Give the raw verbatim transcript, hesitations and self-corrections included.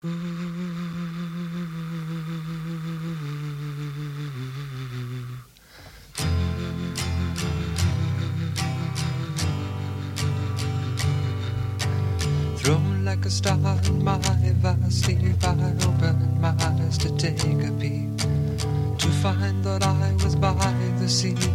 Thrown like a star in my vast sleep, I opened my eyes to take a peek, to find that I was by the sea.